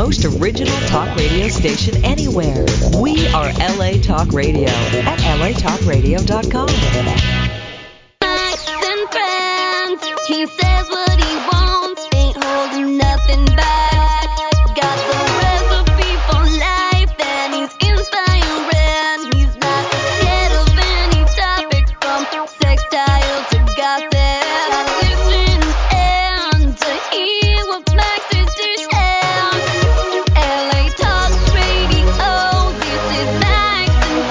most original talk radio station anywhere. We are LA Talk Radio at latalkradio.com. Max and friends, he says what he wants, ain't holding nothing back. Got the recipe for life, and he's inspiring. He's not scared of any topics, from sextile to gossip. Listen and to hear what Max is dishes. LA Talk Radio, this is Max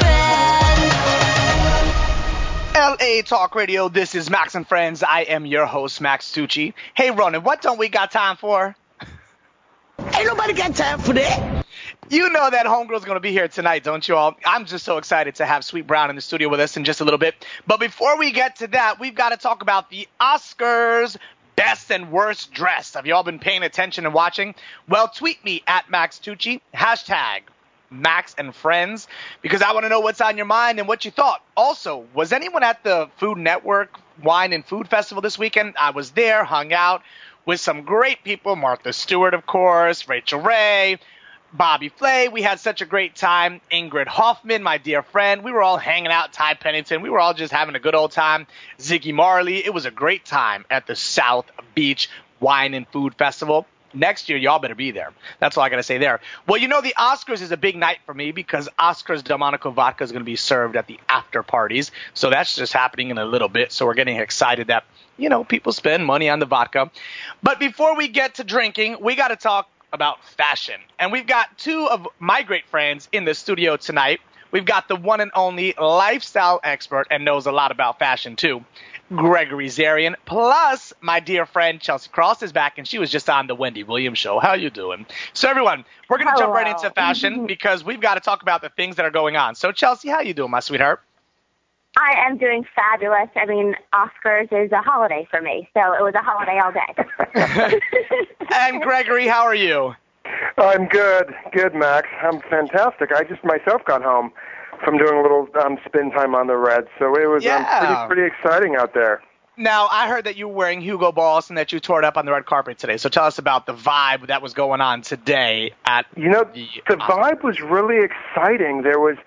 and Friends. LA Talk Radio, this is Max and Friends. I am your host, Max Tucci. Hey, Ronan, what don't we got time for? Ain't nobody got time for that. You know that homegirl's going to be here tonight, don't you all? I'm just so excited to have Sweet Brown in the studio with us in just a little bit. But before we get to that, we've got to talk about the Oscars Best and Worst Dressed. Have you all been paying attention and watching? Well, tweet me at Max Tucci, hashtag Max and Friends, because I want to know what's on your mind and what you thought. Also, was anyone at the Food Network Wine and Food Festival this weekend? I was there, hung out with some great people, Martha Stewart, of course, Rachel Ray, Bobby Flay. We had such a great time. Ingrid Hoffman, my dear friend. We were all hanging out, Ty Pennington. We were all just having a good old time. Ziggy Marley. It was a great time at the South Beach Wine and Food Festival. Next year, y'all better be there. That's all I got to say there. Well, you know, the Oscars is a big night for me because Oscars Delmonico Vodka is going to be served at the after parties. So that's just happening in a little bit. So we're getting excited that, you know, people spend money on the vodka. But before we get to drinking, we got to talk about fashion. And we've got two of my great friends in the studio tonight. We've got the one and only lifestyle expert and knows a lot about fashion, too, Gregory Zarian, plus my dear friend Chelsea Cross is back, and she was just on the Wendy Williams show. How you doing? So, everyone, we're going to jump right into fashion because we've got to talk about the things that are going on. So, Chelsea, how you doing, my sweetheart? I am doing fabulous. I mean, Oscars is a holiday for me, so it was a holiday all day. And, Gregory, how are you? I'm good. Good, Max. I'm fantastic. I just myself got home from doing a little spin time on the red, so it was pretty exciting out there. Now, I heard that you were wearing Hugo Boss and that you tore it up on the red carpet today. So tell us about the vibe that was going on today at the vibe was really exciting.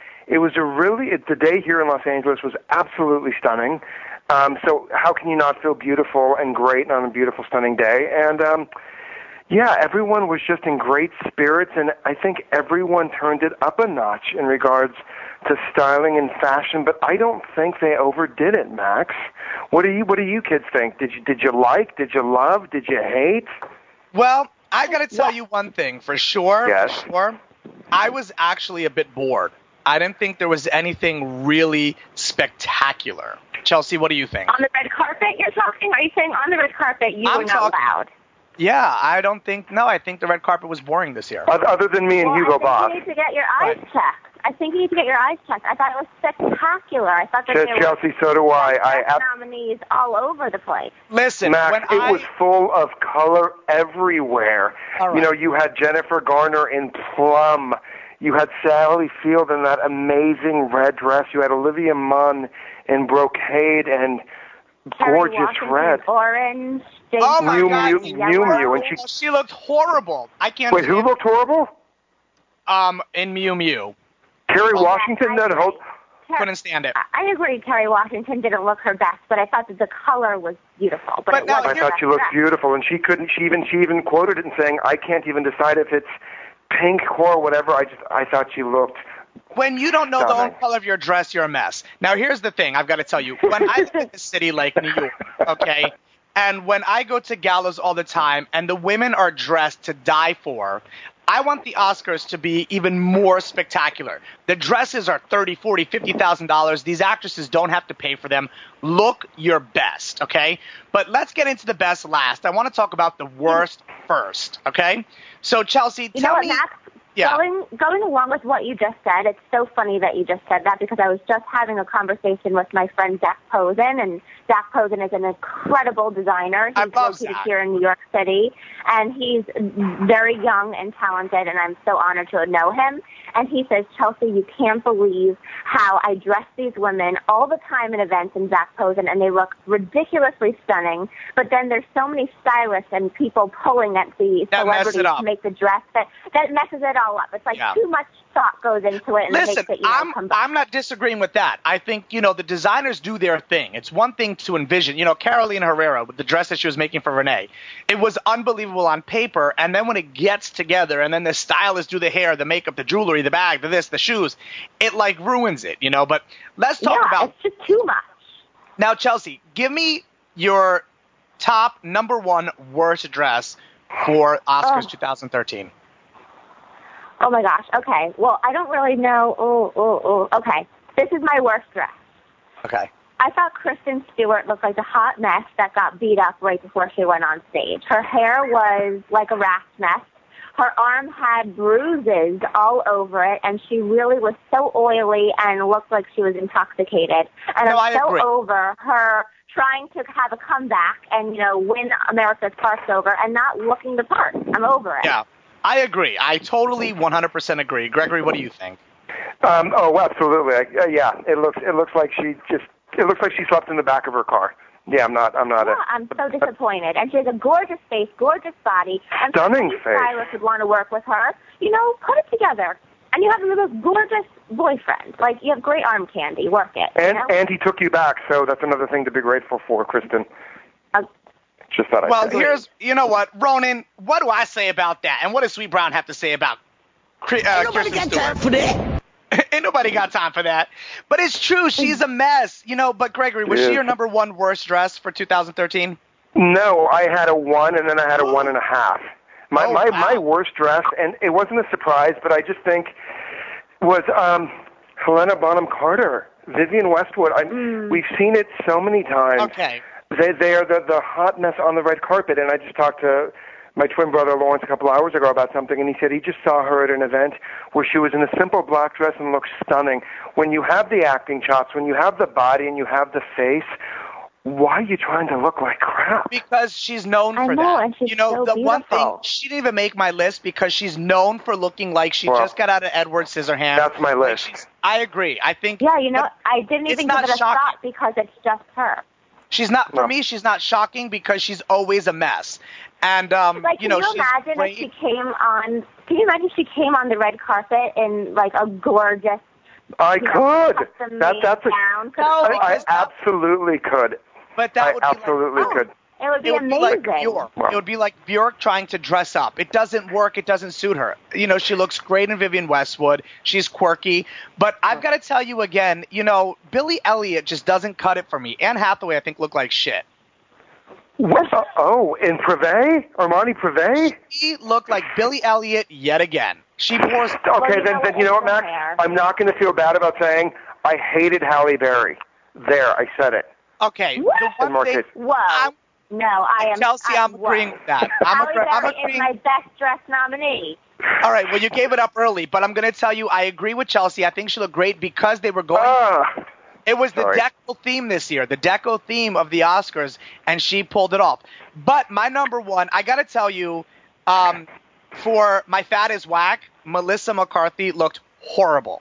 The day here in Los Angeles was absolutely stunning. So how can you not feel beautiful and great on a beautiful, stunning day? And everyone was just in great spirits, and I think everyone turned it up a notch in regards to styling and fashion, but I don't think they overdid it, Max. What do you kids think? Did you like? Did you love? Did you hate? Well, I got to tell you one thing for sure. Yes. For sure. I was actually a bit bored. I didn't think there was anything really spectacular. Chelsea, what do you think? On the red carpet you're talking? Are you saying on the red carpet you were not allowed? Yeah, I think the red carpet was boring this year. Other than me and Hugo Boss. I think you need to get your eyes checked. I thought it was spectacular. I thought that there Chelsea, were so do I. nominees all over the place. Listen, Max, it was full of color everywhere. Right. You know, you had Jennifer Garner in plum. You had Sally Field in that amazing red dress. You had Olivia Munn in brocade and gorgeous red. Orange. Oh my God, Miu Miu, and she looked horrible. I can't. Wait, who looked horrible? In Miu Miu. Kerry Washington couldn't stand it. I agree. Kerry Washington didn't look her best, but I thought that the color was beautiful. But I thought she looked beautiful, and she couldn't. She even quoted it and saying, "I can't even decide if it's pink or whatever." I thought she looked. When you don't know the own color of your dress, you're a mess. Now, here's the thing. I've got to tell you. When I live in a city like New York, okay, and when I go to galas all the time and the women are dressed to die for, I want the Oscars to be even more spectacular. The dresses are $30,000, $40,000, $50,000. These actresses don't have to pay for them. Look your best, okay? But let's get into the best last. I want to talk about the worst first, okay? So, Chelsea, tell me. Max? Yeah. Going along with what you just said, it's so funny that you just said that because I was just having a conversation with my friend Zach Posen, and Zach Posen is an incredible designer. He's located here in New York City, and he's very young and talented, and I'm so honored to know him. and he says, Chelsea, you can't believe how I dress these women all the time in events in Zac Posen, and they look ridiculously stunning, but then there's so many stylists and people pulling at the celebrities to make the dress that messes it all up. It's like too much thought goes into it, and it makes it, come back. I'm not disagreeing with that. I think, the designers do their thing. It's one thing to envision. Carolina Herrera, with the dress that she was making for Renee, it was unbelievable on paper, and then when it gets together, and then the stylists do the hair, the makeup, the jewelry, the bag, the this, the shoes, it like ruins it, But let's talk about. It's just too much. Now, Chelsea, give me your top number one worst dress for Oscars 2013. Oh my gosh. Okay. Well, I don't really know. Okay. This is my worst dress. Okay. I thought Kristen Stewart looked like a hot mess that got beat up right before she went on stage. Her hair was like a rat's mess. Her arm had bruises all over it, and she really was so oily and looked like she was intoxicated. And I'm so over her trying to have a comeback and, win America's Parts Over and not looking the part. I'm over it. Yeah, I agree. I totally 100% agree. Gregory, what do you think? Absolutely. Yeah, it looks like she slept in the back of her car. Yeah, I'm not. Yeah, I'm so disappointed. And she has a gorgeous face, gorgeous body. And stunning face. Stylist would want to work with her. Put it together. And you have a gorgeous boyfriend. Like, you have great arm candy. Work it. And he took you back, so that's another thing to be grateful for, Kristen. Just thought I'd say. Here's, you know what, Ronan, what do I say about that? And what does Sweet Brown have to say about Kirsten Stewart? Nobody got time for that. Ain't nobody got time for that. But it's true. She's a mess. But Gregory, was she your number one worst dress for 2013? No, I had a 1, and then I had a 1.5. My worst dress, and it wasn't a surprise, but I just think was Helena Bonham Carter, Vivienne Westwood. We've seen it so many times. Okay. They are the hot mess on the red carpet, and I just talked to my twin brother Lawrence a couple hours ago about something, and he said he just saw her at an event where she was in a simple black dress and looked stunning. When you have the acting chops, when you have the body and you have the face, why are you trying to look like crap? Because she's known for that. And she's so the beautiful. One thing, she didn't even make my list because she's known for looking like she just got out of Edward Scissorhands. That's my list. I agree. I think. Yeah, I didn't even give it a thought because it's just her. She's not, for me, she's not shocking because she's always a mess. And, can you imagine if she came on, she came on the red carpet in, like, a gorgeous, I could. gown? I absolutely could. But that would could. It would be amazing. Like Bjork. It would be like Bjork trying to dress up. It doesn't work. It doesn't suit her. She looks great in Vivienne Westwood. She's quirky. But I've got to tell you again, Billy Elliot just doesn't cut it for me. Anne Hathaway, I think, looked like shit. What? In Privé? Armani Privé? She looked like Billy Elliot yet again. She wore... Okay, then you know what, Max? I'm not going to feel bad about saying I hated Halle Berry. There, I said it. Okay. What? The one thing... Whoa. No, I am. Chelsea, I'm agreeing with that. Halle Berry is my best dress nominee. All right, well, you gave it up early, but I'm going to tell you I agree with Chelsea. I think she looked great because they were going... It was the Deco theme this year, the Deco theme of the Oscars, and she pulled it off. But my number one, I got to tell you, for My Fat is Whack, Melissa McCarthy looked horrible.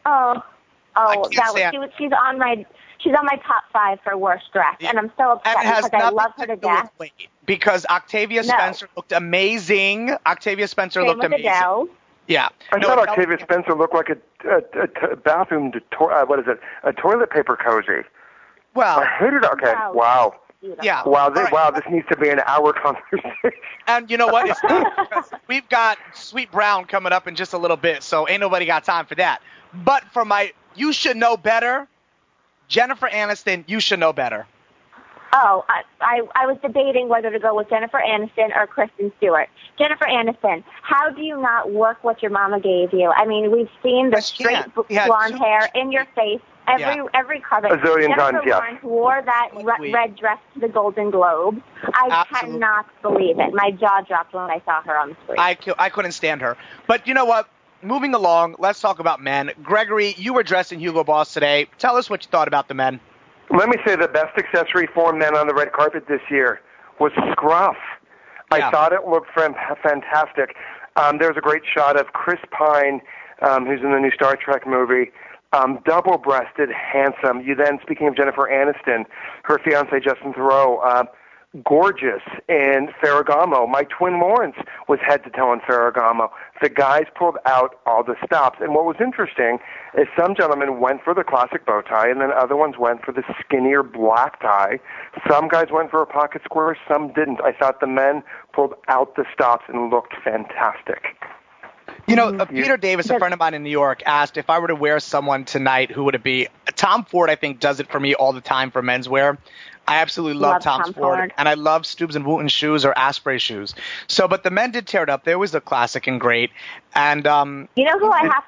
She's on my top 5 for worst dress, and I'm so upset because I love her to death. Because Octavia Spencer looked amazing. Octavia Spencer looked amazing. Adele. Yeah. I thought Octavia Spencer looked like a bathroom, a toilet paper cozy. Well. I hated it. Okay, wow. Beautiful. Yeah. Wow, this needs to be an hour conversation. And you know what? It's because we've got Sweet Brown coming up in just a little bit, so ain't nobody got time for that. But for my You Should Know Better, Jennifer Aniston, You Should Know Better. Oh, I was debating whether to go with Jennifer Aniston or Kristen Stewart. Jennifer Aniston, how do you not work what your mama gave you? I mean, we've seen the straight blonde hair in your face every carpet. A zillion times, Jennifer Lawrence wore that red dress to the Golden Globes. I cannot believe it. My jaw dropped when I saw her on the screen. I couldn't stand her. But you know what? Moving along, let's talk about men. Gregory, you were dressed in Hugo Boss today. Tell us what you thought about the men. Let me say the best accessory for men on the red carpet this year was scruff. Yeah. I thought it looked fantastic. There was a great shot of Chris Pine who's in the new Star Trek movie. Double-breasted, handsome. You then, speaking of Jennifer Aniston, her fiancé Justin Theroux, gorgeous in Ferragamo. My twin Lawrence was head to toe in Ferragamo. The guys pulled out all the stops. And what was interesting is some gentlemen went for the classic bow tie, and then other ones went for the skinnier black tie. Some guys went for a pocket square, some didn't. I thought the men pulled out the stops and looked fantastic. You know, Peter Davis, a friend of mine in New York, asked if I were to wear someone tonight, who would it be? Tom Ford, I think, does it for me all the time for menswear. I absolutely love Tom Ford, and I love Stubbs and Wooten shoes or Asprey shoes. So, but the men did tear it up. They always look classic and great. And you know who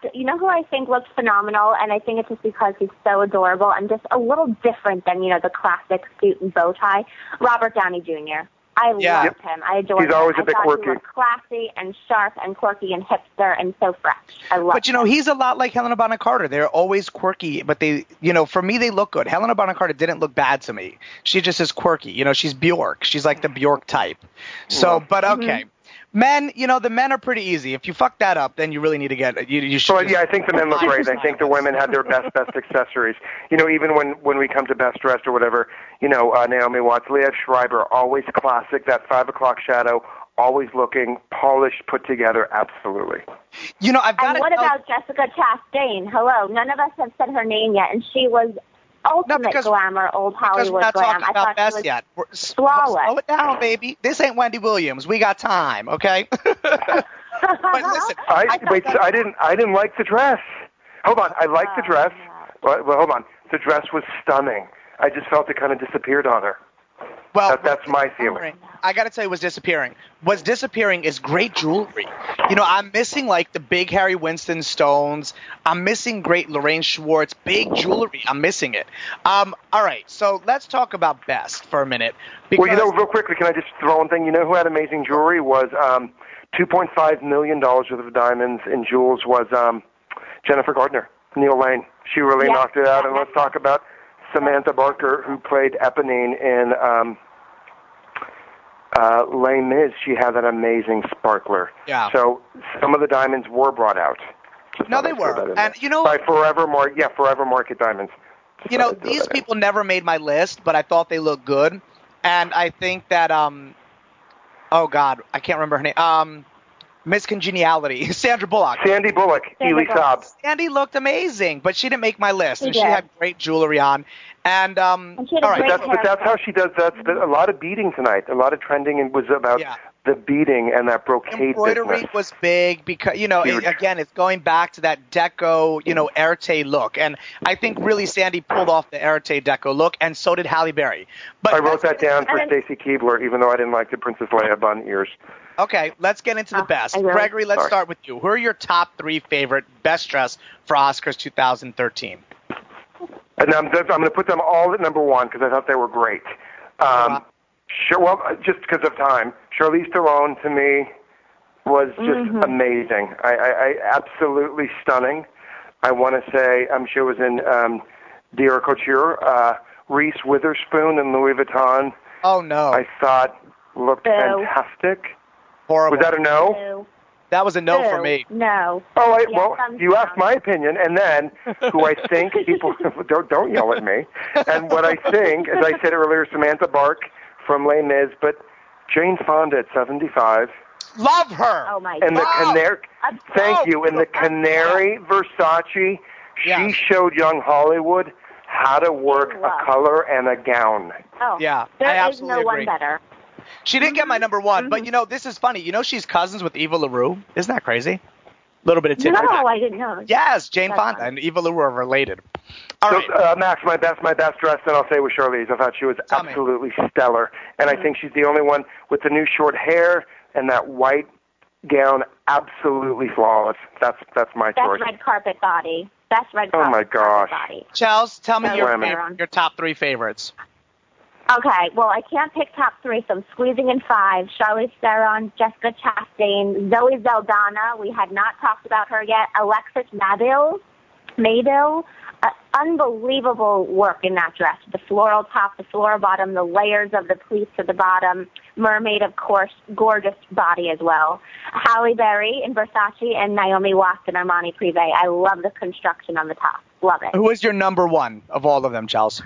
I think looks phenomenal, and I think it's just because he's so adorable and just a little different than the classic suit and bow tie. Robert Downey Jr. I loved him. I adore him. He's always a bit quirky. He was classy and sharp and quirky and hipster and so fresh. I love But, he's a lot like Helena Bonham Carter. They're always quirky, but they, for me, they look good. Helena Bonham Carter didn't look bad to me. She just is quirky. She's Bjork. She's like the Bjork type. So, but okay. Men, the men are pretty easy. If you fuck that up, then you really need to get you should. Well, yeah, I think the men look great. I think the women had their best accessories. Even when we come to best dressed or whatever, Naomi Watts, Liev Schreiber, always classic. That 5 o'clock shadow, always looking polished, put together. Absolutely. I've got. And what about Jessica Chastain? Hello, none of us have said her name yet, and she was ultimate glamour, old Hollywood glam. I thought she was yet. flawless. Slow it down, baby. This ain't Wendy Williams. We got time, okay? But listen, I didn't like the dress. Hold on, I liked the dress. Well, hold on. The dress was stunning. I just felt it kind of disappeared on her. Well, that's my feeling. I got to tell you what's disappearing. What's disappearing is great jewelry. I'm missing like the big Harry Winston stones. I'm missing great Lorraine Schwartz, big jewelry. I'm missing it. All right, so let's talk about best for a minute. Well, real quickly, can I just throw one thing? Who had amazing jewelry was $2.5 million worth of diamonds and jewels was Jennifer Gardner, Neil Lane. She really knocked it out. And let's talk about Samantha Barker, who played Eponine in Les Mis. She had that amazing sparkler. Yeah. So some of the diamonds were brought out. No, they were. And by Forever Market Diamonds. These people never made my list, but I thought they looked good. And I think that oh God, I can't remember her name. Miss Congeniality, Sandra Bullock. Sandy Bullock, Ely Saab. Sandy looked amazing, but she didn't make my list, and she had great jewelry on. And all right, but that's how she does. That's a lot of beading tonight. A lot of trending and was about the beading and that brocade embroidery business. Was big because again, it's going back to that Deco, Erte look, and I think really Sandy pulled off the Erte Deco look, and so did Halle Berry. But I wrote that down for Stacy Keibler, even though I didn't like the Princess Leia bun ears. Okay, let's get into the best. Gregory, let's start with you. Who are your top 3 favorite best dress for Oscars 2013? And I'm going to put them all at number 1 because I thought they were great. Just because of time, Charlize Theron to me was just amazing. I absolutely stunning. I want to say she was in Dior Couture. Reese Witherspoon in Louis Vuitton. Oh no! I thought looked fantastic. Horrible. Was that a no? No. That was a no for me. No. Oh, you asked my opinion, and then who I think people don't yell at me. And what I think, as I said earlier, Samantha Bark from Les Mis, but Jane Fonda at 75. Love her. Oh my God. And the Canary. Thank you. And the Canary Versace. She showed young Hollywood how to work a color and a gown. Oh, yeah, there is no one better. She didn't get my number 1, but this is funny. She's cousins with Eva LaRue. Isn't that crazy? A little bit of tidbit. No, I didn't know. Yes, Jane Fonda and Eva LaRue are related. All right. Max, my best dress, then I'll say was Charlize. I thought she was absolutely stellar, and I think she's the only one with the new short hair and that white gown, absolutely flawless. That's my choice. Best red carpet body. Best red carpet body. Charles, tell me your top 3 favorites. Okay, well, I can't pick top 3, so I'm squeezing in 5. Charlize Theron, Jessica Chastain, Zoe Saldana. We had not talked about her yet. Alexis Madrigal. Unbelievable work in that dress. The floral top, the floral bottom, the layers of the pleats at the bottom. Mermaid, of course, gorgeous body as well. Halle Berry in Versace and Naomi Watts in Armani Privé. I love the construction on the top. Love it. Who is your number one of all of them, Chelsea?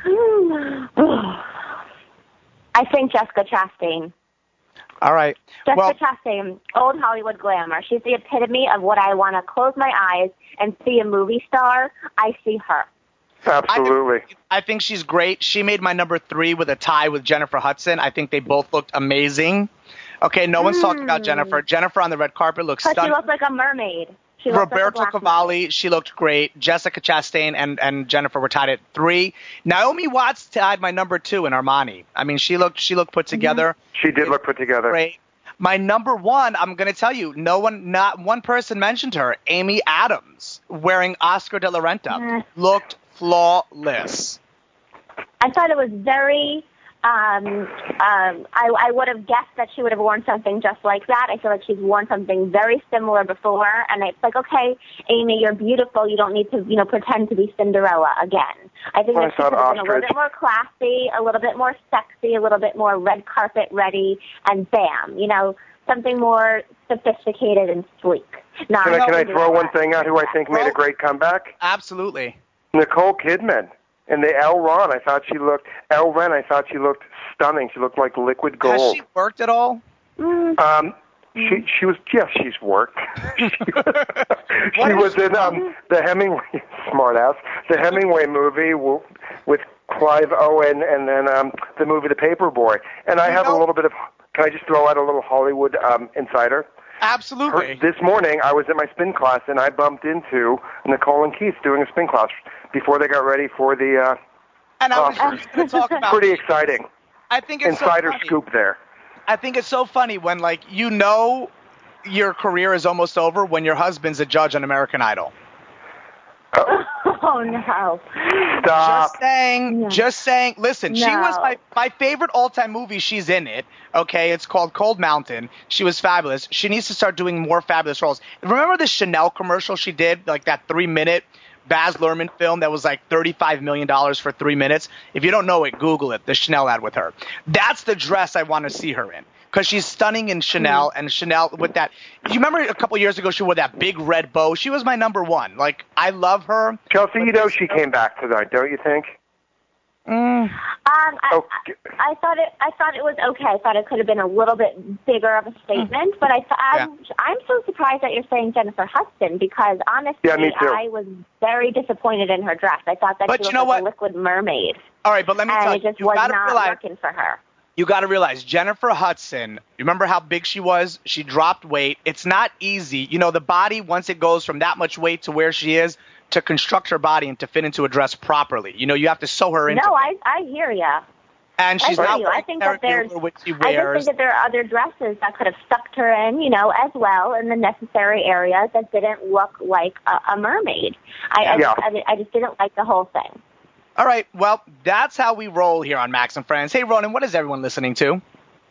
I think Jessica Chastain. All right. Jessica Chastain, old Hollywood glamour. She's the epitome of what I want to close my eyes and see a movie star. I see her. Absolutely. I think she's great. She made my number 3 with a tie with Jennifer Hudson. I think they both looked amazing. Okay, no one's talking about Jennifer. Jennifer on the red carpet looks But stunning. she looked like a mermaid. She Roberto Cavalli, she looked great. Jessica Chastain and Jennifer were tied at 3. Naomi Watts tied my number 2 in Armani. I mean, she looked put together. She did look put together. Great. My number 1, I'm going to tell you, not one person mentioned her. Amy Adams, wearing Oscar de la Renta, looked flawless. I thought it was very. I would have guessed that she would have worn something just like that. I feel like she's worn something very similar before, and it's like, okay, Amy, you're beautiful. You don't need to, pretend to be Cinderella again. I think that she could have been a little bit more classy, a little bit more sexy, a little bit more red carpet ready, and bam, something more sophisticated and sleek. Can I throw one thing out who I think made a great comeback? Absolutely. Nicole Kidman. In the Elle Ren, I thought she looked stunning. She looked like liquid gold. Has she worked at all? She was, yes, she's worked. She was in the Hemingway, smartass, the Hemingway movie with Clive Owen, and then the movie The Paperboy. And I have a little bit of, can I just throw out a little Hollywood insider? Absolutely. This morning, I was at my spin class, and I bumped into Nicole and Keith doing a spin class before they got ready for the and I was just going to talk about pretty exciting. I think it's insider so funny. Scoop there. I think it's so funny when, your career is almost over when your husband's a judge on American Idol. Oh, no. Stop. Just saying. Listen, she was my favorite all-time movie. She's in it. Okay, it's called Cold Mountain. She was fabulous. She needs to start doing more fabulous roles. Remember the Chanel commercial she did, like that 3-minute Baz Luhrmann film that was like $35 million for 3 minutes? If you don't know it, Google it, the Chanel ad with her. That's the dress I want to see her in. Because she's stunning in Chanel, and Chanel with that. You remember a couple years ago she wore that big red bow? She was my number 1. Like, I love her. Chelsea, she came back tonight, don't you think? I thought it was okay. I thought it could have been a little bit bigger of a statement, but I'm so surprised that you're saying Jennifer Hudson, because honestly, me too. I was very disappointed in her dress. I thought that she looked like a liquid mermaid. All right, but let me tell you, it just was not working for her. You got to realize, Jennifer Hudson, remember how big she was? She dropped weight. It's not easy. The body, once it goes from that much weight to where she is, to construct her body and to fit into a dress properly. You have to sew her into. No, I hear ya. And she's not I think that I just think that there are other dresses that could have sucked her in, as well in the necessary areas that didn't look like a mermaid. I just didn't like the whole thing. All right, well, that's how we roll here on Max and Friends. Hey, Ronan, what is everyone listening to?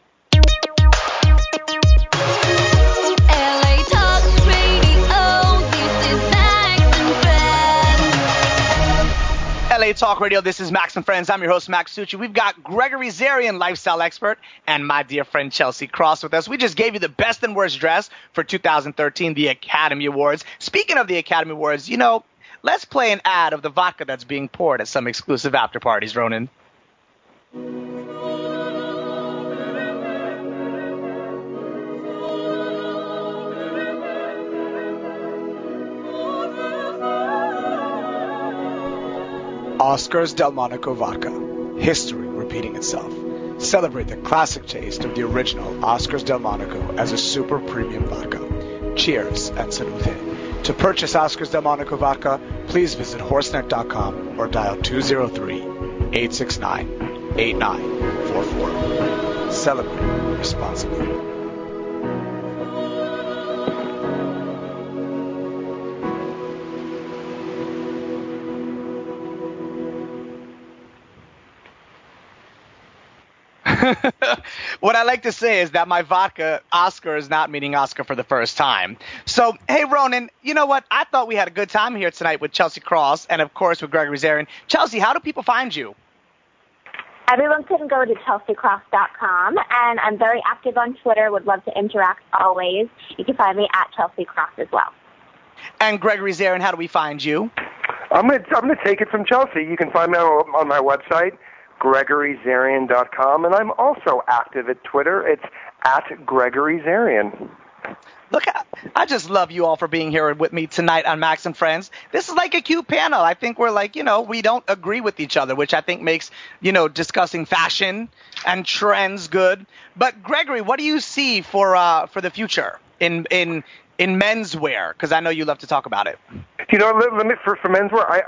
LA Talk Radio, this is Max and Friends. LA Talk Radio, this is Max and Friends. I'm your host, Max Succi. We've got Gregory Zarian, lifestyle expert, and my dear friend Chelsea Cross with us. We just gave you the best and worst dress for 2013, the Academy Awards. Speaking of the Academy Awards, let's play an ad of the vodka that's being poured at some exclusive after parties, Ronan. Oscar's Delmonico Vodka. History repeating itself. Celebrate the classic taste of the original Oscar's Delmonico as a super premium vodka. Cheers and salute. To purchase Oscar's Delmonico Vodka, please visit horseneck.com or dial 203-869-8944. Celebrate responsibly. What I like to say is that my vodka, Oscar, is not meeting Oscar for the first time. So, hey, Ronan, you know what? I thought we had a good time here tonight with Chelsea Cross and, of course, with Gregory Zarian. Chelsea, how do people find you? Everyone can go to chelseacross.com, and I'm very active on Twitter. Would love to interact always. You can find me at Chelsea Cross as well. And Gregory Zarian, how do we find you? I'm gonna take it from Chelsea. You can find me on my website, GregoryZarian.com, and I'm also active at Twitter. It's at Gregory Zarian. Look, I just love you all for being here with me tonight on Max and Friends. This is like a cute panel. I think we're like, we don't agree with each other, which I think makes, discussing fashion and trends good. But Gregory, what do you see for the future in menswear? Because I know you love to talk about it. Let me for menswear.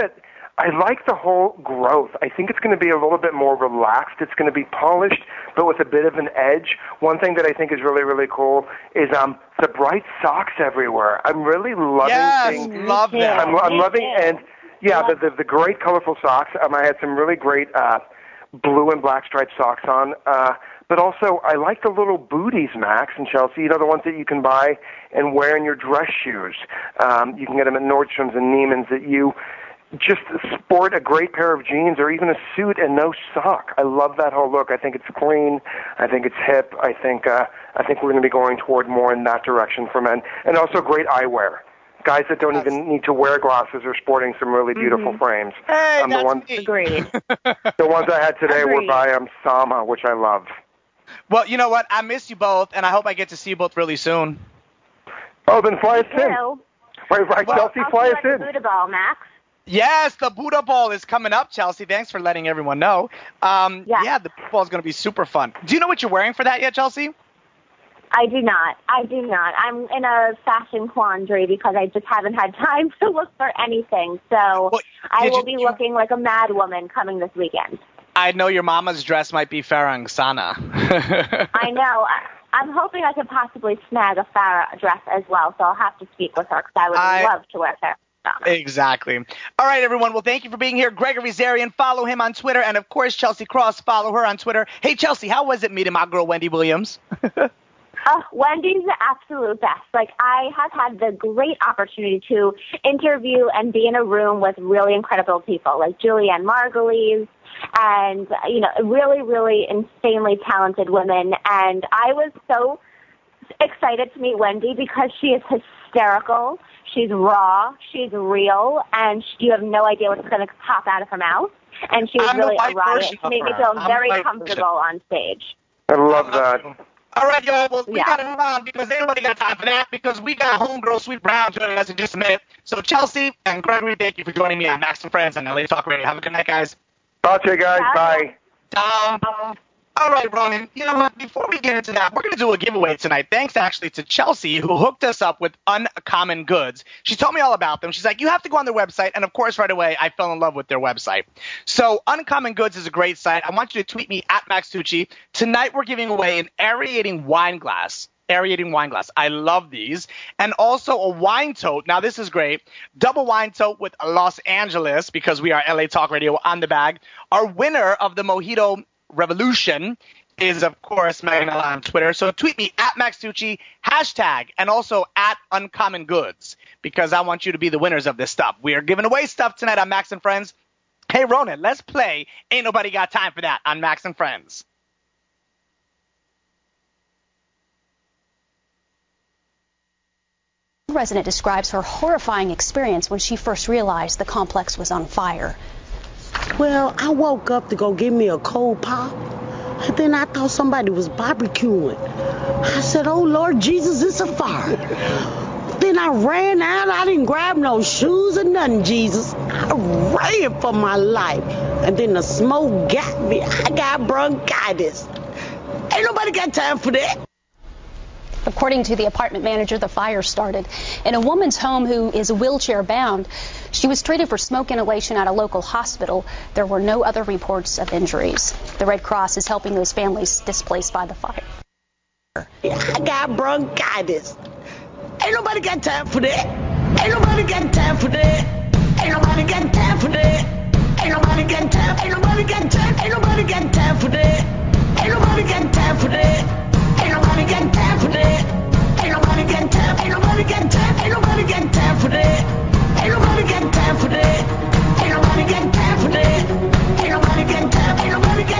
I like the whole growth. I think it's going to be a little bit more relaxed. It's going to be polished, but with a bit of an edge. One thing that I think is really, really cool is the bright socks everywhere. I'm really loving seeing. Love that. I'm loving, and the great colorful socks. I had some really great blue and black striped socks on. But also, I like the little booties, Max and Chelsea. The ones that you can buy and wear in your dress shoes. You can get them at Nordstrom's and Neiman's that you just sport a great pair of jeans or even a suit and no sock. I love that whole look. I think it's clean. I think it's hip. I think we're going to be going toward more in that direction for men. And also great eyewear. Guys that don't even need to wear glasses are sporting some really beautiful frames. Hey, the ones, agreed. The ones I had today were by Sama, which I love. Well, you know what? I miss you both, and I hope I get to see you both really soon. Oh, then fly us in. Right, Chelsea, fly us in. Buddha Ball, Max. Yes, the Buddha Ball is coming up, Chelsea. Thanks for letting everyone know. The Buddha Ball is going to be super fun. Do you know what you're wearing for that yet, Chelsea? I do not. I'm in a fashion quandary because I just haven't had time to look for anything. So I will be looking like a mad woman coming this weekend. I know your mama's dress might be Farah Sana. I know. I'm hoping I could possibly snag a Farah dress as well, so I'll have to speak with her because I would love to wear Farah. Exactly. All right, everyone. Well, thank you for being here. Gregory Zarian, follow him on Twitter. And, of course, Chelsea Cross, follow her on Twitter. Hey, Chelsea, how was it meeting my girl Wendy Williams? Wendy's the absolute best. I have had the great opportunity to interview and be in a room with really incredible people like Julianne Margulies and, really, really insanely talented women. And I was so excited to meet Wendy because she is hysterical. She's raw, she's real, and you have no idea what's going to pop out of her mouth. And she was really a riot. She made me feel very comfortable on stage. I love that. All right, y'all. Well, we got to move on because ain't nobody got time for that because we got homegirl Sweet Brown joining us in just a minute. So, Chelsea and Gregory, thank you for joining me on Max and Friends on LA Talk Radio. Have a good night, guys. Bye, guys. Bye. All right, Ronan, you know what? Before we get into that, we're going to do a giveaway tonight. Thanks, actually, to Chelsea, who hooked us up with Uncommon Goods. She told me all about them. She's like, you have to go on their website. And, of course, right away, I fell in love with their website. So Uncommon Goods is a great site. I want you to tweet me at Max Tucci. Tonight, we're giving away an aerating wine glass. I love these. And also a wine tote. Now, this is great. Double wine tote with Los Angeles, because we are LA Talk Radio on the bag. Our winner of the Mojito Revolution is, of course, Magnella on Twitter. So tweet me at Max Tucci, hashtag, and also at Uncommon Goods, because I want you to be the winners of this stuff. We are giving away stuff tonight on Max and Friends. Hey, Ronan, let's play Ain't Nobody Got Time for That on Max and Friends. The resident describes her horrifying experience when she first realized the complex was on fire. Well, I woke up to go get me a cold pop, and then I thought somebody was barbecuing. I said, oh, Lord Jesus, it's a fire. Then I ran out. I didn't grab no shoes or nothing, Jesus. I ran for my life. And then the smoke got me. I got bronchitis. Ain't nobody got time for that. According to the apartment manager, the fire started in a woman's home who is wheelchair bound. She was treated for smoke inhalation at a local hospital. There were no other reports of injuries. The Red Cross is helping those families displaced by the fire. I got bronchitis. Ain't nobody got time for that. Ain't nobody got time for that. Ain't nobody got time for that. Ain't nobody got time. Ain't nobody got time. Ain't nobody got time for that. Ain't nobody got time for that. Ain't nobody got time for that. Ain't nobody got time. Ain't nobody got time. Ain't nobody got time for that. Ain't nobody got time for that. Ain't nobody got time for that. Ain't nobody got time. Ain't nobody got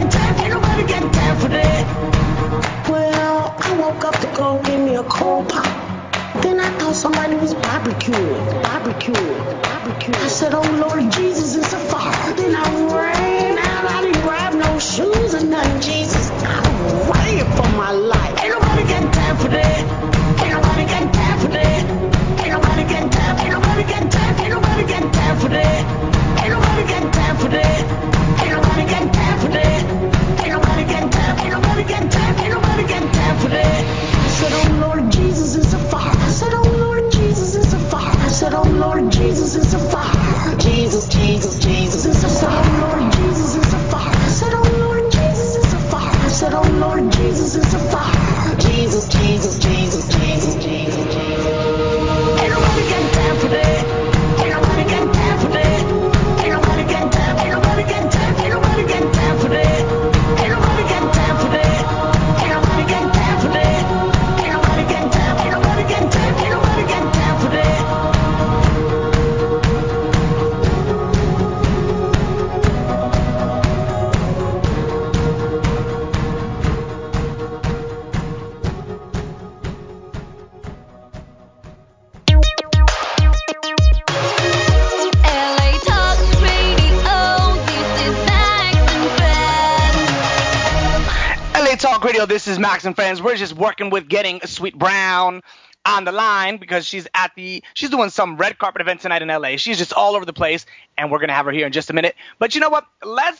Radio. This is Max and Friends. We're just working with getting Sweet Brown on the line because she's doing some red carpet event tonight in LA. She's just all over the place, and we're going to have her here in just a minute. But you know what?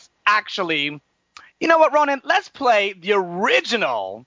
Ronan? Let's play the original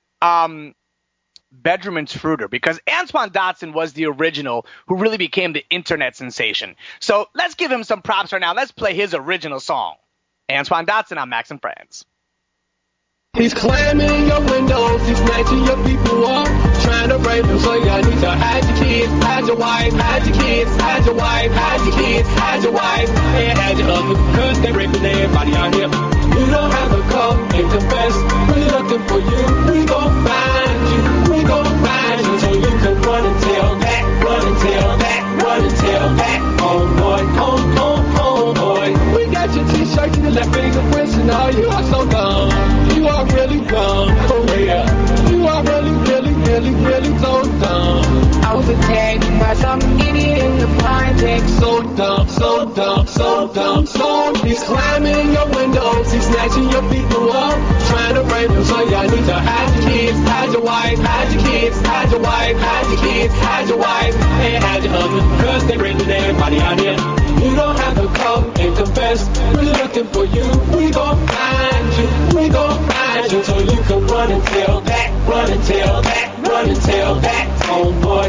Bedroom Intruder, because Antoine Dodson was the original who really became the internet sensation. So let's give him some props right now. Let's play his original song. Antoine Dodson on Max and Friends. He's climbing your windows, he's snatching your people up, trying to rape them, so y'all need to hide your kids, hide your wife, hide your kids, hide your wife, hide your kids, hide your wife, and hide your husband, cause they raping everybody out here. You don't have to come and confess, we're looking for you, we gon' find you, we gon' find you, so you can run and tell that, run and tell that, run and tell that, oh boy, oh boy. We got your t-shirt and your left fingerprints and all, you are so dumb. You are really dumb, oh yeah. You are really so dumb. I was attacked by some idiot in the project. So dumb. He's climbing your windows, he's snatching your people up, trying to rape them. So y'all need to hide your kids, hide your wife, hide your kids, hide your wife, hide your kids, hide your wife, and hide your husband, cause they raping everybody out here. You don't have to come and confess, we're looking for you, we gon' find you, we gon' find you, so you can run and tell that, run and tell that, run and tell that, homeboy,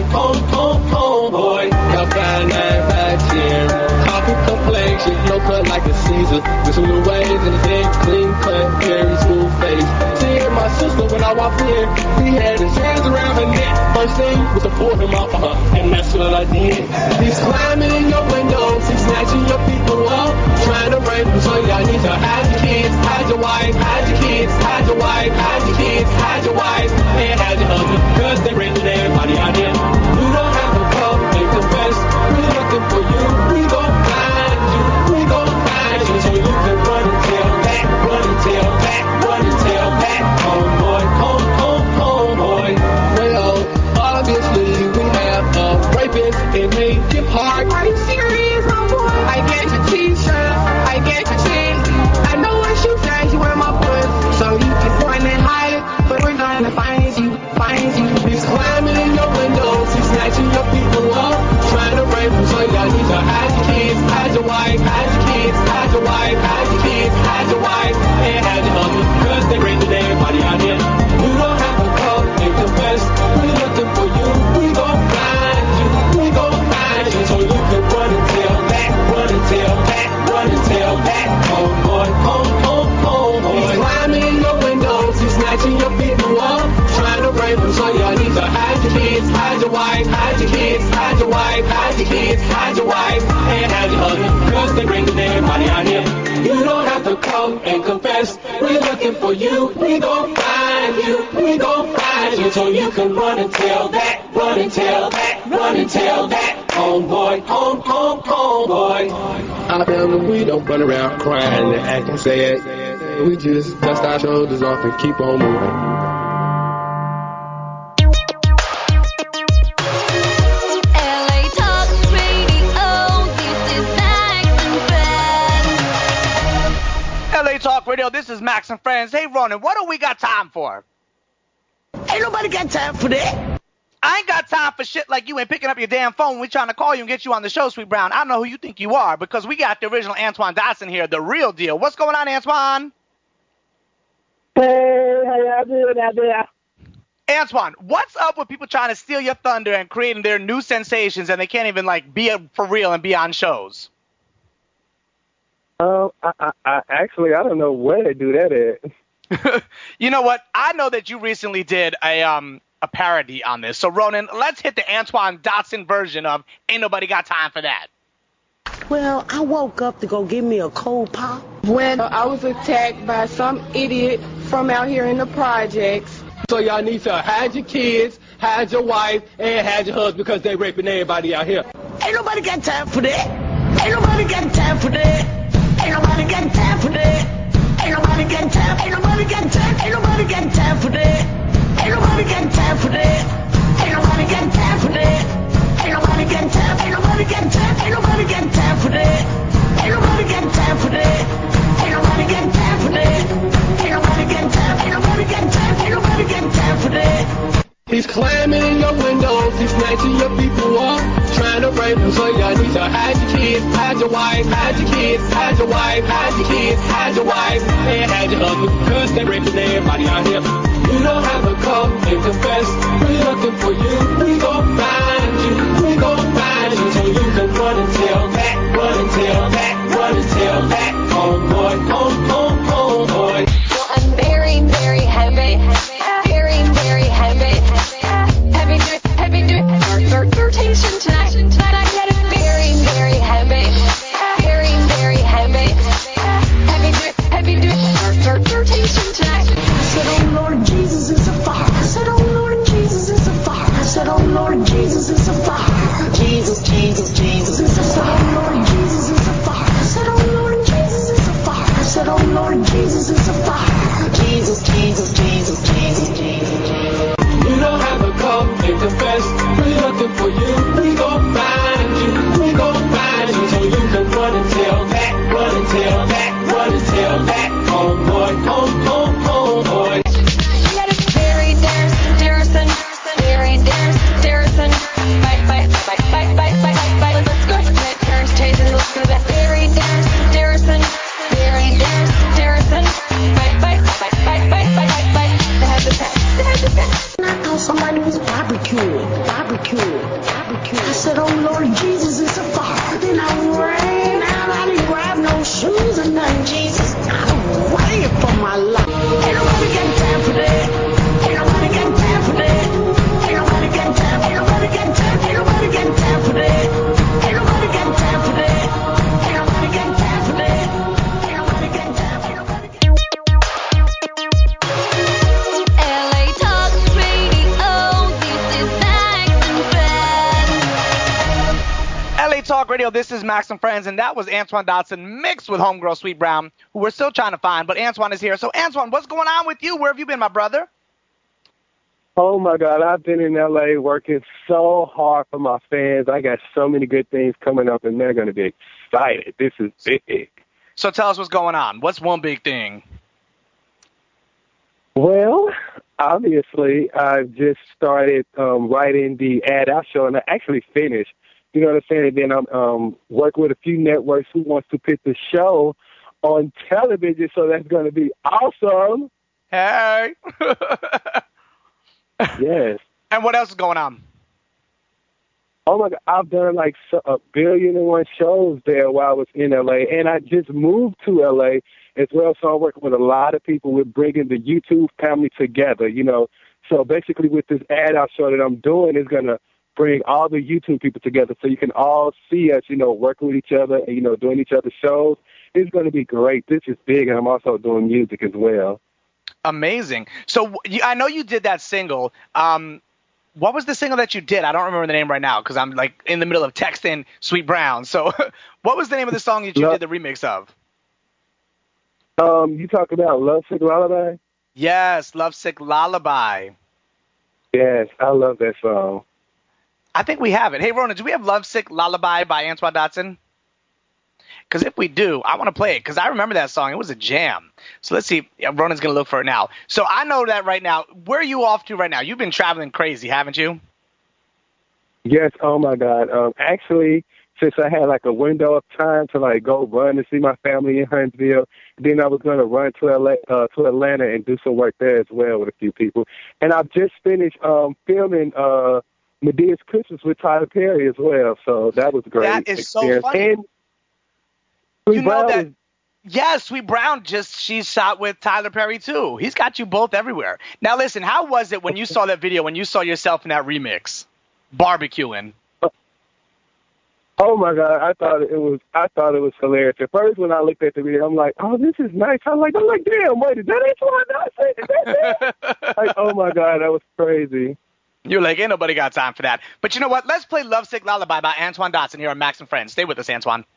homeboy. Y'all 5'9", 5'10", coffee complexion, no cut like a Caesar, with some new waves in his head, clean cut, very smooth face. Seeing my sister when I walked in, he had his hands around her neck. First thing was to pull him off of her, and that's what I did. He's climbing your windows, he's snatching your people up, trying to rape them, so y'all need to hide your kids, hide your wife, hide your kids, hide your wife, hide your kids, hide your wife, and hide your husband, cause they raping everybody out here. You don't have to come and confess, we're looking for you, we gon' find you, we gon' find you, so you can run and tell that, run and tell that, run and tell that, homeboy, homeboy. Well, obviously we have a rapist and made it hard. Are you serious, homeboy? I get your t-shirt, I get your chin, I know what you say, you wear my foot, so you can run and hide, but we're gonna find you. He's climbing in your windows, he's snatching your people up, trying to rape them, so y'all need to hide your kids, hide your wife, hide your kids, hide your wife, hide your kids, hide your wife, and hide your husband, cause they raping everybody out here. You don't have to come and confess, we're looking for you, we gon' find you, we gon' find you, so you can run and tell that, run and tell that, run and tell that, homeboy, homeboy. He's climbing in your windows, he's snatching your people up, trying to rape them, so y'all need to hide your kids, hide your wife, hide your kids, hide your wife, hide your kids, hide your wife, and hide your husband, cause they raping everybody out here. You don't have to come and confess, we're looking for you, we gon' find you, we gon' find you, so you can run and tell that, run and tell that, run and tell that, homeboy, homeboy. Our family, we don't run around crying and acting sad, we just dust our shoulders off and keep on moving. Talk Radio, this is Max and Friends. Hey, Ronan, what do we got time for? Ain't nobody got time for that. I ain't got time for shit like you ain't picking up your damn phone. We trying to call you and get you on the show, Sweet Brown. I don't know who you think you are, because we got the original Antoine Dodson here, the real deal. What's going on, Antoine? Hey, how y'all doing out there? Antoine, what's up with people trying to steal your thunder and creating their new sensations, and they can't even, be for real and be on shows? I don't know where they do that at. You know what? I know that you recently did a parody on this. So, Ronan, let's hit the Antoine Dodson version of Ain't Nobody Got Time for That. Well, I woke up to go give me a cold pop when I was attacked by some idiot from out here in the projects. So y'all need to hide your kids, hide your wife, and hide your husband, because they raping everybody out here. Ain't nobody got time for that. Ain't nobody got time for that. Ain't nobody got time for that. Ain't nobody got time. Ain't nobody got time. Ain't nobody got time for that. Ain't nobody got time for that. Ain't nobody got time for that. Ain't nobody got time. Ain't nobody got time. Ain't nobody got time for that. Ain't nobody got time for that. Ain't nobody got time for that. Ain't nobody got time. Ain't nobody got time. hide your wife, hide your kids, hide your wife, and hide your husband, cause they raping everybody out here. You don't have to come and confess, we're looking for you, we gon' find you, we gon' find you, so you can run and tell that, run and tell that, run and tell that, homeboy, homeboy. I'm very, very heavy, very, very heavy, flirtation tonight. I get it very, very heavy, very, very heavy, flirtation tonight. I said, oh Lord Jesus, it's a fire. I said, oh Lord Jesus, it's a fire. I said, oh Lord Jesus, it's a fire. Jesus, Jesus, Jesus, it's a fire. Oh Lord Jesus, it's a fire. I said, oh Lord Jesus, it's a fire. I said, oh Lord Jesus, it's a fire. Jesus, Jesus, Jesus, Jesus, Jesus. You don't have to come and confess, we're looking for you, we gon' find you, we gon' find you, so you can run and tell that, run and tell that, run and tell that, homeboy, homeboy. Very Darrison, very Darrison, bye. Let's go. Turns chasing, let's go back. Very Darrison, very Darrison, bye. They have the pass. I thought somebody was barbecuing. I said, oh Lord Jesus, it's a fire. Then I ran out. I didn't grab no shoes or nothing. Jesus, I ran for my life. Ain't nobody got time for that. Ain't nobody got time for that. Ain't nobody got time. Ain't nobody got time. Ain't nobody got time for that. Ain't nobody got time for that. Ain't nobody got time for that. Ain't nobody got time. Ain't nobody got time. LA Talk Radio, this is Max and Friends. LA Talk Radio, this is Max and Friends, and that was Antoine Dotson mixed with Homegirl Sweet Brown, who we're still trying to find, but Antoine is here. So, Antoine, what's going on with you? Where have you been, my brother? Oh, my God. I've been in L.A. working so hard for my fans. I got so many good things coming up, and they're going to be excited. This is big. So tell us what's going on. What's one big thing? Well, obviously, I've just started writing the ad out show, and I actually finished. You know what I'm saying? And then I'm working with a few networks who wants to put the show on television, so that's going to be awesome. Hey. Yes. And what else is going on? Oh, my God. I've done like 1,000,000,001 shows there while I was in L.A., and I just moved to L.A. as well, so I'm working with a lot of people with bringing the YouTube family together, you know. So basically with this ad out show that I'm doing is going to bring all the YouTube people together so you can all see us, you know, working with each other and, you know, doing each other's shows. It's going to be great. This is big, and I'm also doing music as well. Amazing. So I know you did that single. What was the single that you did? I don't remember the name right now because I'm like in the middle of texting Sweet Brown. So what was the name of the song that you did the remix of? You talk about Love Sick Lullaby? Yes, Love Sick Lullaby. Yes, I love that song. I think we have it. Hey, Rona, do we have Love Sick Lullaby by Antoine Dotson? Because if we do, I want to play it because I remember that song. It was a jam. So let's see. Yeah, Rona's going to look for it now. So I know that right now. Where are you off to right now? You've been traveling crazy, haven't you? Yes, oh, my God. Actually, since I had like a window of time to like go run and see my family in Huntsville, then I was going to run to Atlanta and do some work there as well with a few people. And I've just finished filming Medea's Christmas with Tyler Perry as well, so that was great. That is so funny. And you know that, yeah, Sweet Brown she shot with Tyler Perry too. He's got you both everywhere. Now listen, how was it when you saw that video, when you saw yourself in that remix, barbecuing? Oh my God, I thought it was hilarious. At first when I looked at the video, I'm like, oh, this is nice. I'm like, damn, wait, is that Antoine Dotson? Is that like, oh my God, that was crazy. You're like, ain't nobody got time for that. But you know what? Let's play Love Sick Lullaby by Antoine Dotson here on Max and Friends. Stay with us, Antoine.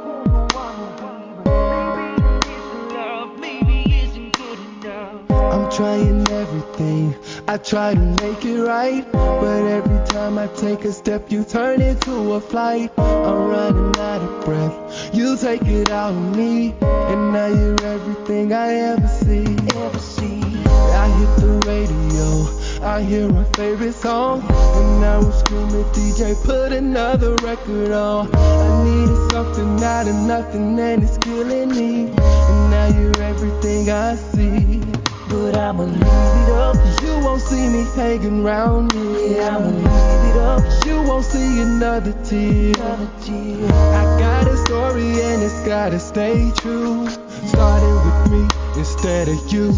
I'm trying everything, I try to make it right, but every time I take a step, you turn into a flight. I'm running out of breath, you take it out on me, and now you're everything I ever see. I hit the radio, I hear our favorite song, and now I'm screaming, DJ, put another record on. I needed something out of nothing, and it's killing me, and now you're everything I see. But I'ma leave it up, you won't see me hanging around me. I'ma leave it up, you won't see another tear. I got a story and it's gotta stay true. Starting with me instead of you.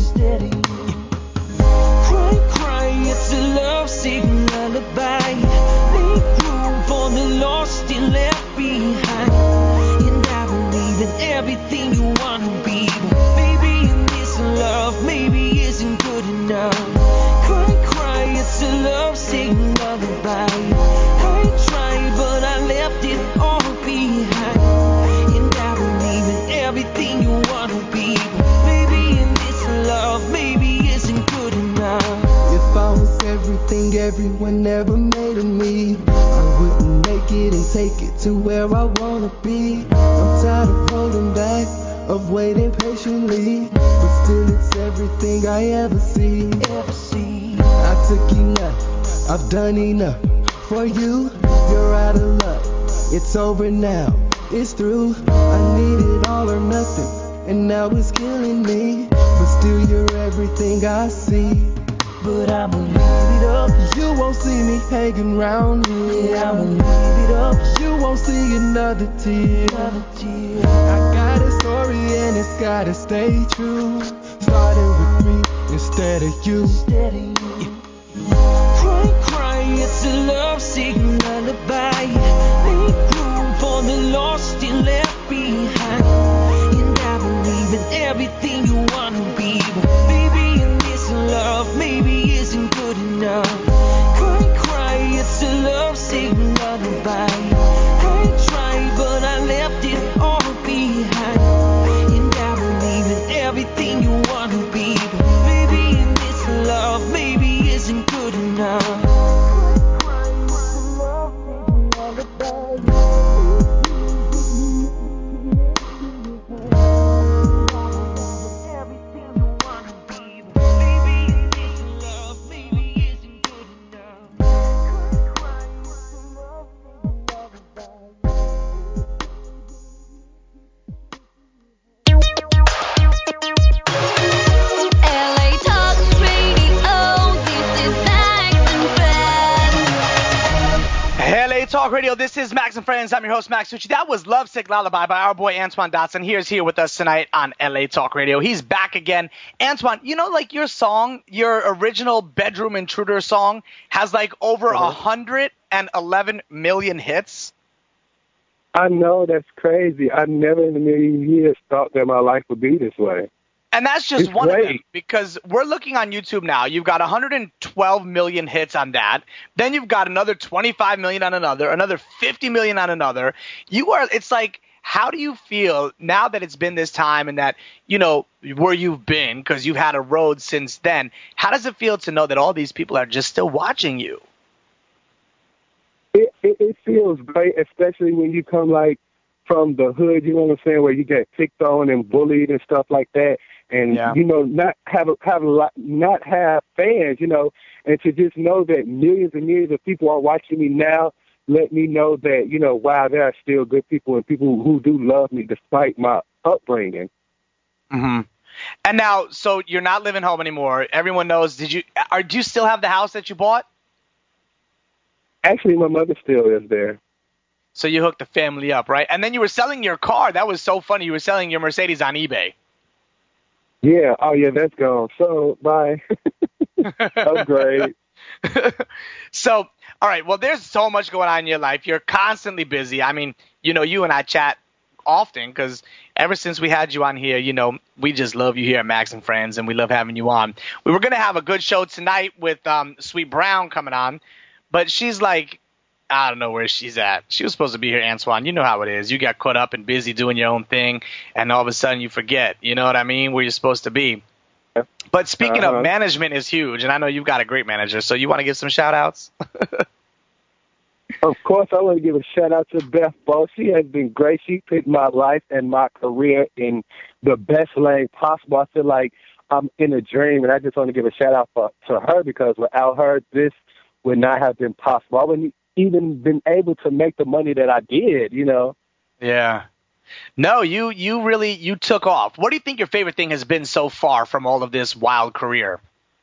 Cry, cry, it's a love-sick lullaby. Make room for the lost and left behind. And I believe in everything you wanna be. Maybe in this love, maybe isn't good enough. Cry, cry, it's a love-sick lullaby. I tried, but I left it all behind. And I believe in everything you wanna be. Maybe in this love, maybe isn't good enough. If I was everything everyone ever made of me, I wouldn't make it and take it to where I wanna be. I'm tired of holding back, of waiting patiently, but still it's everything I ever see. I took enough, I've done enough for you. You're out of luck, it's over now, it's through. I needed all or nothing, and now it's killing me, but still you're everything I see. But I'ma leave it up, you won't see me hanging around me. I'ma leave it up, you won't see another tear. I got a story and it's gotta stay true. Starting with me instead of you. Cry, cry, it's a love-sick lullaby. Make room for the lost and left behind. And I believe in everything you wanna be, but maybe in this love, maybe isn't good enough. Cry, cry, it's a love-sick lullaby. I tried, but I left it all behind. And I believe in everything you wanna be, but maybe in this love, maybe isn't good enough. LA Talk Radio, this is Max and Friends. LA Talk Radio, this is Max and Friends. I'm your host, Max Succi. That was Lovesick Lullaby by our boy Antoine Dotson. He is here with us tonight on LA Talk Radio. He's back again. Antoine, you know, like your song, your original Bedroom Intruder song has like over 111 million hits. I know, that's crazy. I never in a million years thought that my life would be this way. And that's just It's one of them, great. because we're looking on YouTube now. You've got 112 million hits on that. Then you've got another 25 million on another 50 million on another. It's like, how do you feel now that it's been this time and that, you know, where you've been, because you've had a road since then? How does it feel to know that all these people are just still watching you? It feels great, especially when you come like from the hood, you know what I'm saying, where you get picked on and bullied and stuff like that, and you know, not have fans, you know, and to just know that millions and millions of people are watching me now, let me know that, you know, wow, there are still good people and people who do love me despite my upbringing. Mm-hmm. And now, so you're not living home anymore. Everyone knows. Do you still have the house that you bought? Actually, my mother still is there. So you hooked the family up, right? And then you were selling your car. That was so funny. You were selling your Mercedes on eBay. Yeah. Oh, yeah, that's gone. So, bye. Upgrade. So, all right. Well, there's so much going on in your life. You're constantly busy. I mean, you know, you and I chat often because ever since we had you on here, you know, we just love you here at Max and Friends, and we love having you on. We were going to have a good show tonight with Sweet Brown coming on, but she's like, I don't know where she's at. She was supposed to be here, Antoine. You know how it is. You got caught up and busy doing your own thing, and all of a sudden you forget. You know what I mean? Where you're supposed to be. But speaking of, management is huge, and I know you've got a great manager, so you want to give some shout-outs? Of course, I want to give a shout-out to Beth Bo. She has been great. She picked my life and my career in the best lane possible. I feel like I'm in a dream, and I just want to give a shout-out to her, because without her, this would not have been possible. I wouldn't even been able to make the money that I did, you know? Yeah. No, you really took off. What do you think your favorite thing has been so far from all of this wild career?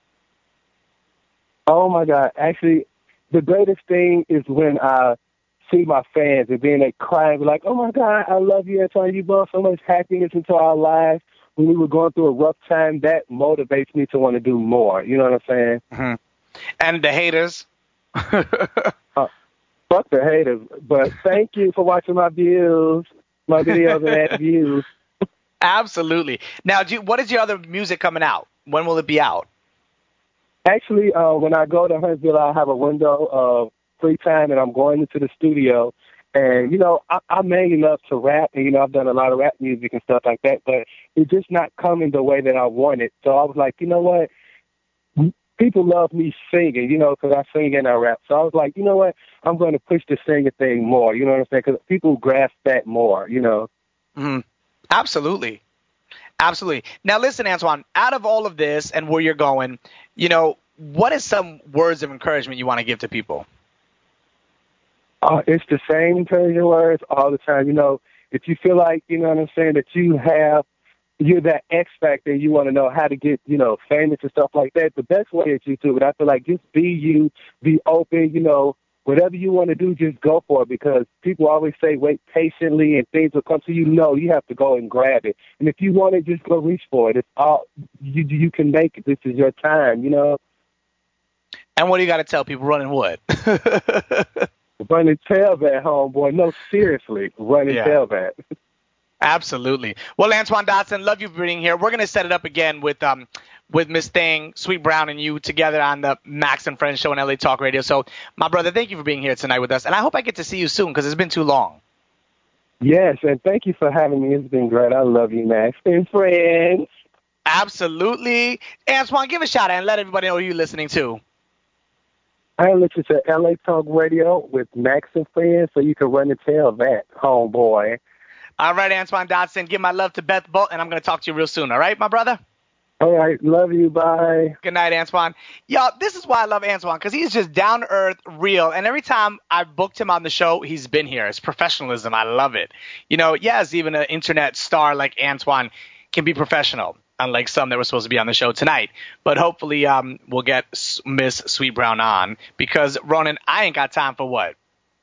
Oh, my God. Actually, the greatest thing is when I see my fans and then they cry and be like, oh, my God, I love you, Antoine. You brought so much happiness into our lives. When we were going through a rough time, that motivates me to want to do more. You know what I'm saying? Mm-hmm. And the haters? Fuck the haters. But thank you for watching my views. My videos and ad views. Absolutely. Now, what is your other music coming out? When will it be out? Actually, when I go to Huntsville, I have a window of free time, and I'm going into the studio. And, you know, I mainly love to rap, and, you know, I've done a lot of rap music and stuff like that, but it's just not coming the way that I want it. So I was like, you know what? People love me singing, you know, because I sing and I rap. So I was like, you know what? I'm going to push the singing thing more, you know what I'm saying? Because people grasp that more, you know. Mm-hmm. Absolutely. Absolutely. Now, listen, Antoine, out of all of this and where you're going, you know, what is some words of encouragement you want to give to people? It's the same encouraging words all the time. You know, if you feel like, you know what I'm saying, that you're that X factor, you want to know how to get, you know, famous and stuff like that, the best way is YouTube. But I feel like just be you, be open, you know, whatever you want to do, just go for it, because people always say wait patiently and things will come to you. No, you have to go and grab it. And if you want it, just go reach for it. It's all, you can make it. This is your time, you know. And what do you got to tell people? Running what? Running tailback, homeboy. No, seriously, running tailback. Absolutely. Well, Antoine Dotson, love you for being here. We're going to set it up again with Miss Thing, Sweet Brown, and you together on the Max and Friends show on LA Talk Radio. So, my brother, thank you for being here tonight with us, and I hope I get to see you soon, because it's been too long. Yes, and thank you for having me. It's been great. I love you, Max and Friends. Absolutely. Antoine, give a shout out and let everybody know who you're listening to. I listen to LA Talk Radio with Max and Friends, so you can run and tell that, homeboy. All right, Antoine Dotson, give my love to Beth Bolt, and I'm going to talk to you real soon. All right, my brother? All right, love you, bye. Good night, Antoine. Y'all, this is why I love Antoine, because he's just down-to-earth, real, and every time I've booked him on the show, he's been here. It's professionalism. I love it. You know, yes, even an internet star like Antoine can be professional, unlike some that were supposed to be on the show tonight. But hopefully we'll get Miss Sweet Brown on, because, Ronan, I ain't got time for what?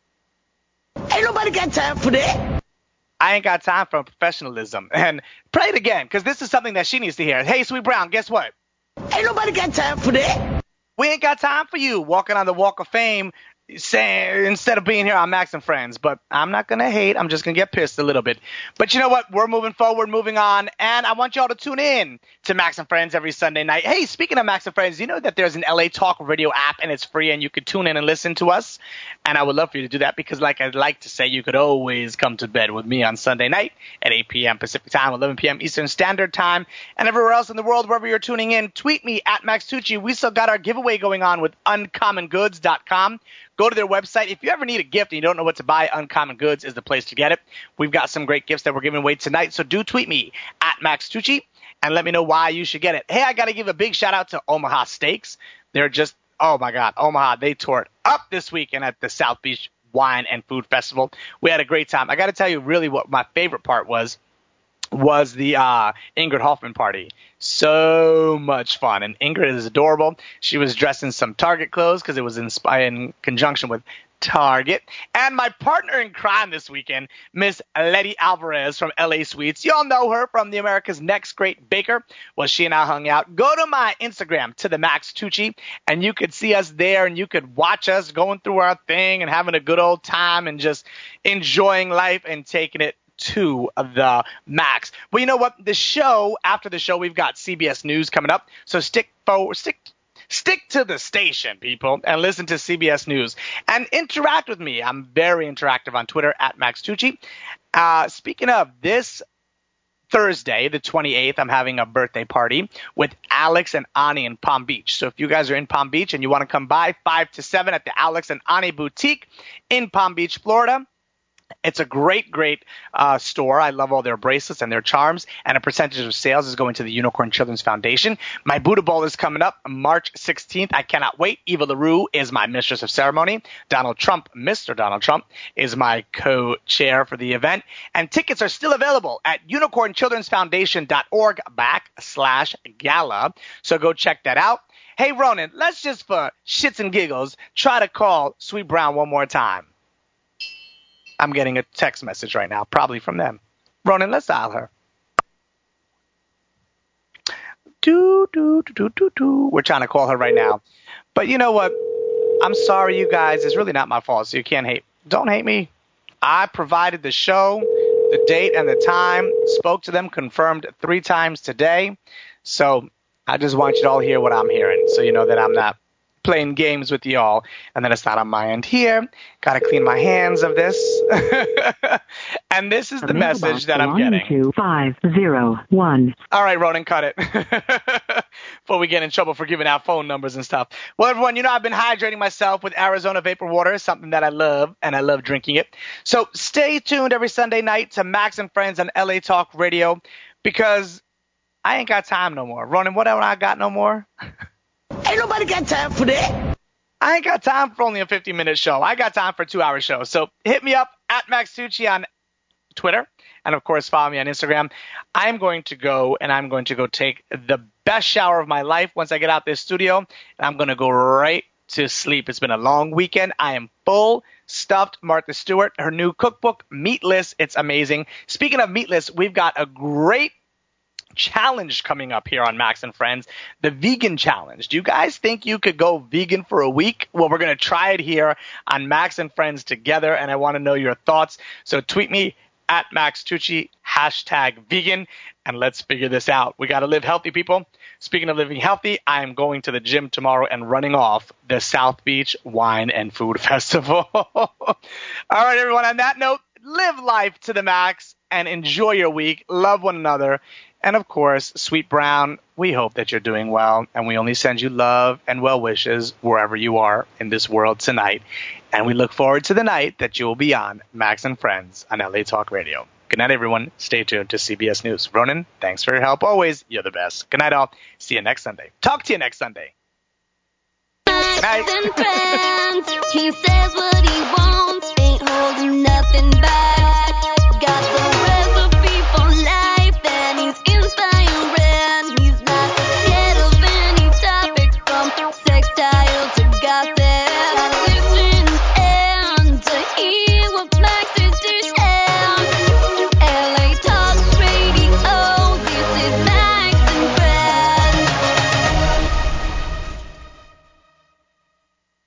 Ain't nobody got time for that. I ain't got time for professionalism. And play it again, because this is something that she needs to hear. Hey, Sweet Brown, guess what? Ain't nobody got time for that. We ain't got time for you walking on the Walk of Fame saying, instead of being here on Max and Friends. But I'm not going to hate. I'm just going to get pissed a little bit. But you know what? We're moving forward, moving on. And I want y'all to tune in to Max and Friends every Sunday night. Hey, speaking of Max and Friends, you know that there's an LA Talk Radio app, and it's free, and you can tune in and listen to us. And I would love for you to do that, because like I'd like to say, you could always come to bed with me on Sunday night at 8 p.m. Pacific Time, 11 p.m. Eastern Standard Time. And everywhere else in the world, wherever you're tuning in, tweet me at Max Tucci. We still got our giveaway going on with uncommongoods.com. Go to their website. If you ever need a gift and you don't know what to buy, Uncommon Goods is the place to get it. We've got some great gifts that we're giving away tonight, so do tweet me at Max Tucci and let me know why you should get it. Hey, I got to give a big shout-out to Omaha Steaks. They're just, oh, my God, Omaha, they tore it up this weekend at the South Beach Wine and Food Festival. We had a great time. I got to tell you really what my favorite part was the Ingrid Hoffman party. So much fun. And Ingrid is adorable. She was dressed in some Target clothes because it was in conjunction with Target. And my partner in crime this weekend, Miss Letty Alvarez from LA Sweets. Y'all know her from the America's Next Great Baker. Well, she and I hung out. Go to my Instagram, to the Max Tucci, and you could see us there, and you could watch us going through our thing and having a good old time and just enjoying life and taking it to the max. Well, you know what? After the show, we've got CBS News coming up. So stick to the station, people, and listen to CBS News and interact with me. I'm very interactive on Twitter at Max Tucci. Speaking of, this Thursday, the 28th, I'm having a birthday party with Alex and Ani in Palm Beach. So if you guys are in Palm Beach and you want to come by 5 to 7 at the Alex and Ani Boutique in Palm Beach, Florida, it's a great store. I love all their bracelets and their charms, and a percentage of sales is going to the Unicorn Children's Foundation. My Buddha Bowl is coming up March 16th. I cannot wait. Eva LaRue is my mistress of ceremony. Donald Trump, Mr. Donald Trump, is my co-chair for the event. And tickets are still available at unicornchildrensfoundation.org/gala. So go check that out. Hey, Ronan, let's just for shits and giggles try to call Sweet Brown one more time. I'm getting a text message right now, probably from them. Ronan, let's dial her. We're trying to call her right now. But you know what? I'm sorry, you guys. It's really not my fault, so you can't hate. Don't hate me. I provided the show, the date and the time, spoke to them, confirmed 3 times today. So I just want you to all hear what I'm hearing, so you know that I'm not playing games with y'all, and then it's not on my end here. Gotta clean my hands of this. And this is the message that I'm getting. 501. All right, Ronan, cut it. Before we get in trouble for giving out phone numbers and stuff. Well, everyone, you know I've been hydrating myself with Arizona Vapor Water, something that I love, and I love drinking it. So stay tuned every Sunday night to Max and Friends on LA Talk Radio, because I ain't got time no more. Ronan, what have I got no more? Ain't nobody got time for that. I ain't got time for only a 50-minute show. I got time for a 2-hour show. So hit me up at Max Tucci on Twitter. And, of course, follow me on Instagram. I'm going to go take the best shower of my life once I get out this studio. And I'm going to go right to sleep. It's been a long weekend. I am full stuffed. Martha Stewart, her new cookbook, Meatless. It's amazing. Speaking of Meatless, we've got a great challenge coming up here on Max and Friends, the vegan challenge. Do you guys think you could go vegan for a week? Well, we're going to try it here on Max and Friends together, and I want to know your thoughts. So tweet me at Max Tucci, #vegan, and let's figure this out. We got to live healthy, people. Speaking of living healthy, I am going to the gym tomorrow and running off the South Beach Wine and Food Festival. All right, everyone, on that note, live life to the max and enjoy your week. Love one another. And, of course, Sweet Brown, we hope that you're doing well, and we only send you love and well wishes wherever you are in this world tonight. And we look forward to the night that you will be on Max and Friends on LA Talk Radio. Good night, everyone. Stay tuned to CBS News. Ronan, thanks for your help always. You're the best. Good night, all. See you next Sunday. Talk to you next Sunday. Max and Friends, he says what he wants, ain't holding nothing back.